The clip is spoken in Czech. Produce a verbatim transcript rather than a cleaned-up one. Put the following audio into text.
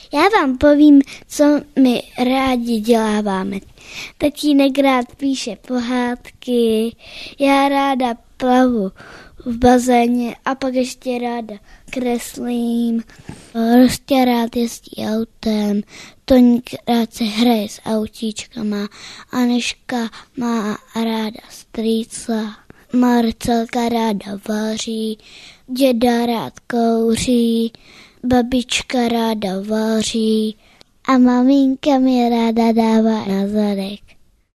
Já vám povím, co my rádi děláváme. Tatínek rád píše pohádky, já ráda plavu v bazéně a pak ještě ráda kreslím. Rostě rád jezdí autem, Toník rád se hraje s autíčkama, Aneška má ráda strýcla, Marcelka ráda vaří, děda rád kouří, babička ráda vaří a maminka mi ráda dává na zadek.